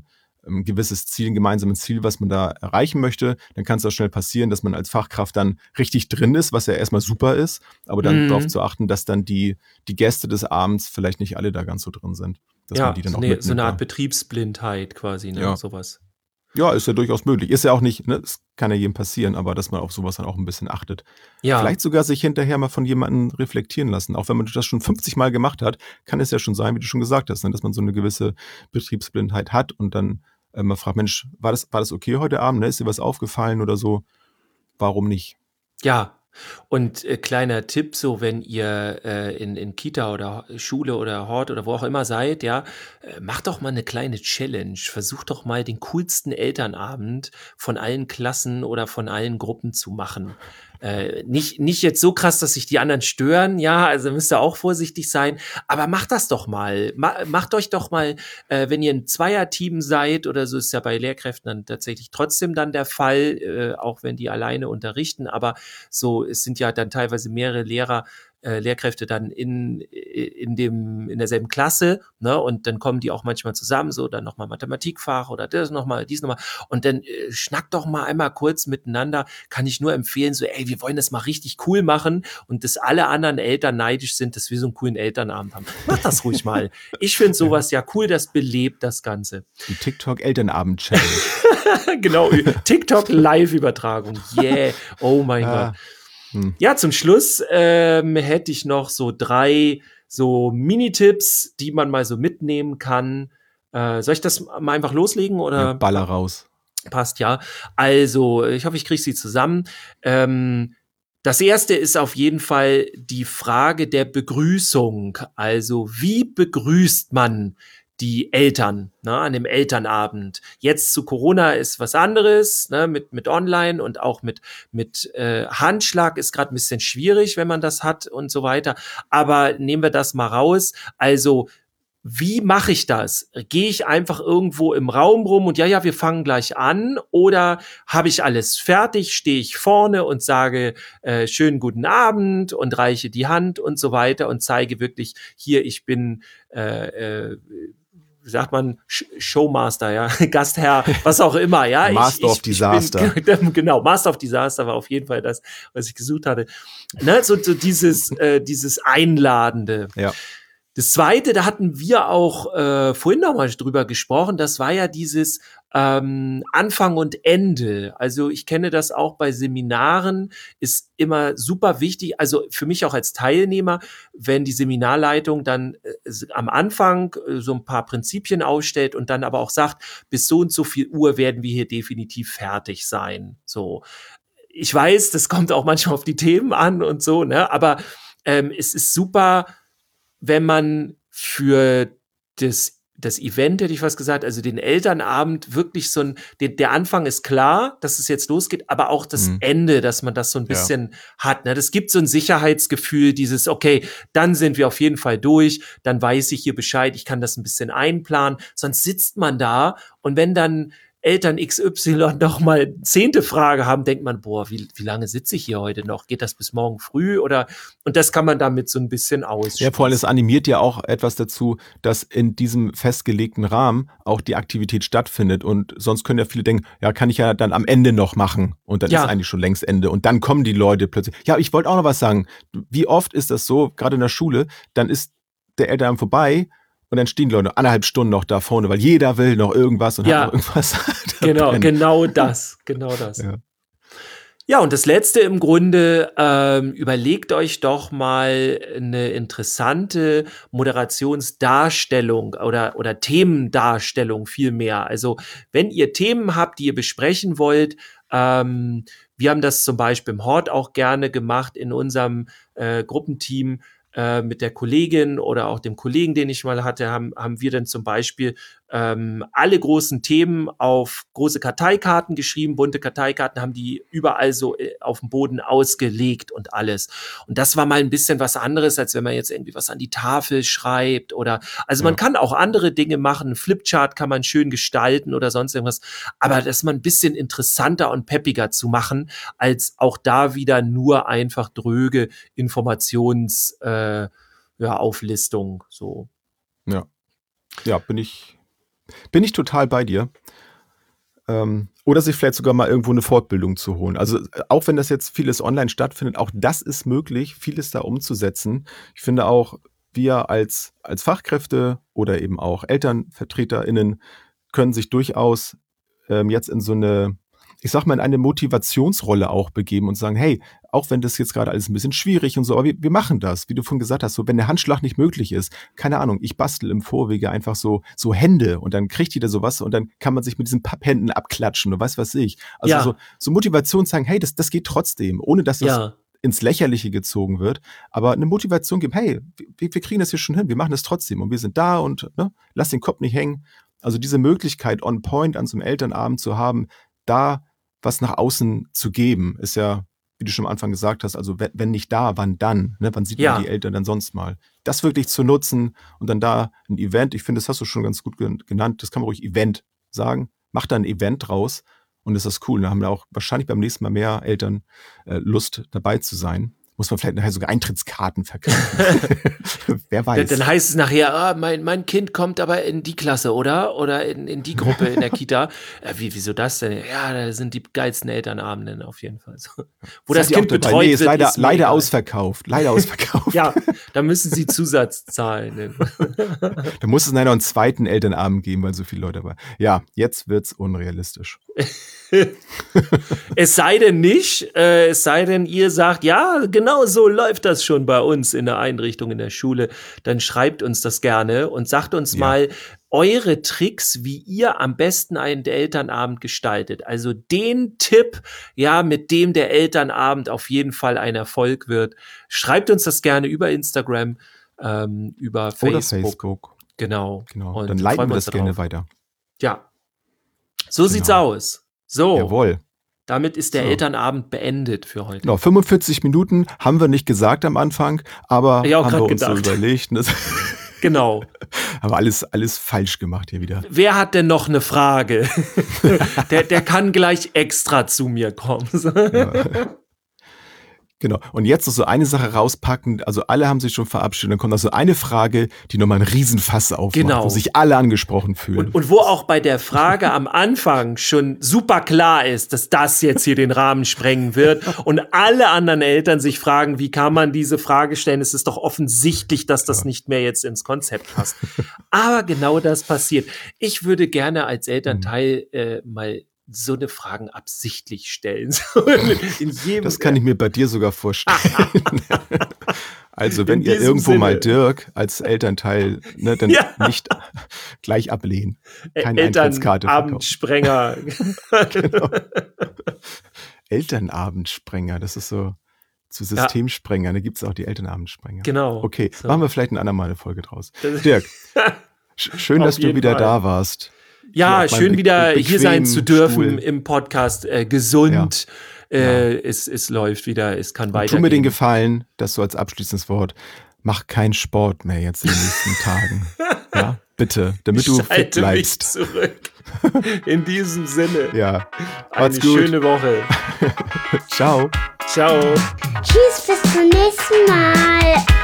gewisses Ziel, ein gemeinsames Ziel, was man da erreichen möchte, dann kann es auch schnell passieren, dass man als Fachkraft dann richtig drin ist, was ja erstmal super ist, aber dann darauf zu achten, dass dann die Gäste des Abends vielleicht nicht alle da ganz so drin sind. Dass man die dann auch mitnimmt, so eine Art Betriebsblindheit quasi, ne? Ja. Sowas. Ja, ist ja durchaus möglich. Ist ja auch nicht, ne, es kann ja jedem passieren, aber dass man auf sowas dann auch ein bisschen achtet. Ja. Vielleicht sogar sich hinterher mal von jemandem reflektieren lassen. Auch wenn man das schon 50 Mal gemacht hat, kann es ja schon sein, wie du schon gesagt hast, ne, dass man so eine gewisse Betriebsblindheit hat und dann man fragt, Mensch, war das okay heute Abend? Ne? Ist dir was aufgefallen oder so? Warum nicht? Ja. Und kleiner Tipp, so wenn ihr in Kita oder Schule oder Hort oder wo auch immer seid, ja, macht doch mal eine kleine Challenge. Versucht doch mal den coolsten Elternabend von allen Klassen oder von allen Gruppen zu machen. nicht jetzt so krass, dass sich die anderen stören, ja, also müsst ihr auch vorsichtig sein, aber macht das doch mal. Macht euch doch mal, wenn ihr ein Zweierteam seid oder so, ist ja bei Lehrkräften dann tatsächlich trotzdem dann der Fall, auch wenn die alleine unterrichten, aber so, es sind ja dann teilweise mehrere Lehrkräfte dann in derselben Klasse, ne, und dann kommen die auch manchmal zusammen, so dann nochmal Mathematikfach oder das nochmal, dies nochmal, und dann schnackt doch mal einmal kurz miteinander, kann ich nur empfehlen, so, ey, wir wollen das mal richtig cool machen und dass alle anderen Eltern neidisch sind, dass wir so einen coolen Elternabend haben. Macht das ruhig mal. Ich finde sowas ja cool, das belebt das Ganze. Die TikTok-Elternabend-Challenge. Genau, TikTok-Live-Übertragung, yeah, oh mein Gott. Ja, zum Schluss hätte ich noch so 3 so Mini-Tipps, die man mal so mitnehmen kann. Soll ich das mal einfach loslegen? Oder? Ja, baller raus. Passt, ja. Also, ich hoffe, ich kriege sie zusammen. Das erste ist auf jeden Fall die Frage der Begrüßung. Also, wie begrüßt man die Eltern, ne, an dem Elternabend? Jetzt zu Corona ist was anderes, ne, mit Online und auch mit Handschlag ist gerade ein bisschen schwierig, wenn man das hat und so weiter. Aber nehmen wir das mal raus. Also, wie mache ich das? Gehe ich einfach irgendwo im Raum rum und ja, wir fangen gleich an? Oder habe ich alles fertig, stehe ich vorne und sage schönen guten Abend und reiche die Hand und so weiter und zeige wirklich, hier, ich bin wie sagt man, Showmaster, ja, Gastherr, was auch immer, ja. Master of Disaster. Genau, Master of Disaster war auf jeden Fall das, was ich gesucht hatte. Ne, so dieses Einladende. Ja. Das Zweite, da hatten wir auch vorhin noch mal drüber gesprochen, das war ja dieses Anfang und Ende. Also ich kenne das auch bei Seminaren, ist immer super wichtig, also für mich auch als Teilnehmer, wenn die Seminarleitung dann am Anfang so ein paar Prinzipien aufstellt und dann aber auch sagt, bis so und so viel Uhr werden wir hier definitiv fertig sein. So, ich weiß, das kommt auch manchmal auf die Themen an und so, ne? Aber es ist super, wenn man für das Event, hätte ich fast gesagt, also den Elternabend wirklich so der Anfang ist klar, dass es jetzt losgeht, aber auch das Ende, dass man das so ein bisschen hat. Ne? Das gibt so ein Sicherheitsgefühl, dieses, okay, dann sind wir auf jeden Fall durch, dann weiß ich hier Bescheid, ich kann das ein bisschen einplanen, sonst sitzt man da und wenn dann Eltern XY noch mal 10. Frage haben, denkt man, boah, wie lange sitze ich hier heute noch? Geht das bis morgen früh? Und das kann man damit so ein bisschen ausschließen. Ja, vor allem, es animiert ja auch etwas dazu, dass in diesem festgelegten Rahmen auch die Aktivität stattfindet. Und sonst können ja viele denken, ja, kann ich ja dann am Ende noch machen. Und dann ist eigentlich schon längst Ende. Und dann kommen die Leute plötzlich. Ja, ich wollte auch noch was sagen. Wie oft ist das so, gerade in der Schule, dann ist der Elternabend vorbei, und dann stehen die Leute 1,5 Stunden noch da vorne, weil jeder will noch irgendwas und hat noch irgendwas. Genau das. Ja, und das Letzte im Grunde, überlegt euch doch mal eine interessante Moderationsdarstellung oder Themendarstellung vielmehr. Also wenn ihr Themen habt, die ihr besprechen wollt, wir haben das zum Beispiel im Hort auch gerne gemacht in unserem Gruppenteam, mit der Kollegin oder auch dem Kollegen, den ich mal hatte, haben wir dann zum Beispiel alle großen Themen auf große Karteikarten geschrieben, bunte Karteikarten, haben die überall so auf dem Boden ausgelegt und alles. Und das war mal ein bisschen was anderes, als wenn man jetzt irgendwie was an die Tafel schreibt oder, also man kann auch andere Dinge machen, Flipchart kann man schön gestalten oder sonst irgendwas, aber das ist mal ein bisschen interessanter und peppiger zu machen, als auch da wieder nur einfach dröge Auflistung, so. Ja, bin ich total bei dir. Oder sich vielleicht sogar mal irgendwo eine Fortbildung zu holen. Also auch wenn das jetzt vieles online stattfindet, auch das ist möglich, vieles da umzusetzen. Ich finde auch, wir als Fachkräfte oder eben auch ElternvertreterInnen können sich durchaus jetzt in so eine, ich sag mal, in eine Motivationsrolle auch begeben und sagen, hey, auch wenn das jetzt gerade alles ein bisschen schwierig und so, aber wir machen das, wie du vorhin gesagt hast, so wenn der Handschlag nicht möglich ist, keine Ahnung, ich bastel im Vorwege einfach so Hände und dann kriegt jeder sowas und dann kann man sich mit diesen Papphänden abklatschen und was weiß ich. Also so Motivation sagen, hey, das geht trotzdem, ohne dass das ins Lächerliche gezogen wird, aber eine Motivation geben, hey, wir kriegen das hier schon hin, wir machen das trotzdem und wir sind da und lass den Kopf nicht hängen. Also diese Möglichkeit on point an so einem Elternabend zu haben, da was nach außen zu geben, ist ja wie du schon am Anfang gesagt hast, also wenn nicht da, wann dann? Ne? Wann sieht man die Eltern dann sonst mal? Das wirklich zu nutzen und dann da ein Event, ich finde, das hast du schon ganz gut genannt, das kann man ruhig Event sagen. Mach da ein Event draus und ist das cool. Da haben wir auch wahrscheinlich beim nächsten Mal mehr Eltern Lust dabei zu sein. Muss man vielleicht nachher sogar Eintrittskarten verkaufen. Wer weiß. Dann heißt es nachher, mein Kind kommt aber in die Klasse, oder? Oder in die Gruppe in der Kita. Wieso das denn? Ja, da sind die geilsten Elternabende auf jeden Fall. So. Wo das Kind betreut ist wird, leider ausverkauft. Leider ausverkauft. Ja, da müssen sie Zusatz zahlen. Da muss es nachher noch einen zweiten Elternabend geben, weil so viele Leute dabei. Ja, jetzt wird's unrealistisch. Es sei denn nicht, es sei denn, ihr sagt, ja, genau so läuft das schon bei uns in der Einrichtung, in der Schule, dann schreibt uns das gerne und sagt uns mal eure Tricks, wie ihr am besten einen Elternabend gestaltet. Also den Tipp, ja, mit dem der Elternabend auf jeden Fall ein Erfolg wird. Schreibt uns das gerne über Instagram, über Facebook. Oder Facebook. Genau. Und dann leiten wir das gerne weiter. Ja, so sieht's aus. So, jawohl. Damit ist der Elternabend beendet für heute. Genau, 45 Minuten haben wir nicht gesagt am Anfang, aber haben wir uns so überlegt. Genau. Aber alles falsch gemacht hier wieder. Wer hat denn noch eine Frage? der kann gleich extra zu mir kommen. Genau. Und jetzt noch so eine Sache rauspacken. Also alle haben sich schon verabschiedet. Dann kommt noch so eine Frage, die nochmal einen Riesenfass aufmacht, wo sich alle angesprochen fühlen. Und wo auch bei der Frage am Anfang schon super klar ist, dass das jetzt hier den Rahmen sprengen wird. Und alle anderen Eltern sich fragen, wie kann man diese Frage stellen? Es ist doch offensichtlich, dass das nicht mehr jetzt ins Konzept passt. Aber genau das passiert. Ich würde gerne als Elternteil mal so eine Fragen absichtlich stellen. Das kann ich mir bei dir sogar vorstellen. Also wenn ihr irgendwo mal Dirk als Elternteil, ne, dann nicht gleich ablehnen. Keine Eintrittskarte verkaufen. Elternabendsprenger. Genau. Elternabendsprenger, das ist so zu Systemsprenger. Da gibt es auch die Elternabendsprenger. Genau. Okay, machen wir vielleicht ein andermal eine Folge draus. Dirk, schön, dass du wieder da warst. Ja, schön wieder hier sein zu dürfen im Podcast. Gesund. Es läuft wieder, es kann weitergehen. Tu mir den Gefallen, dass du als abschließendes Wort, mach keinen Sport mehr jetzt in den nächsten Tagen. Ja, bitte, damit du fit bleibst. Mich zurück. In diesem Sinne. Ja. Eine schöne Woche. Ciao. Ciao. Tschüss, bis zum nächsten Mal.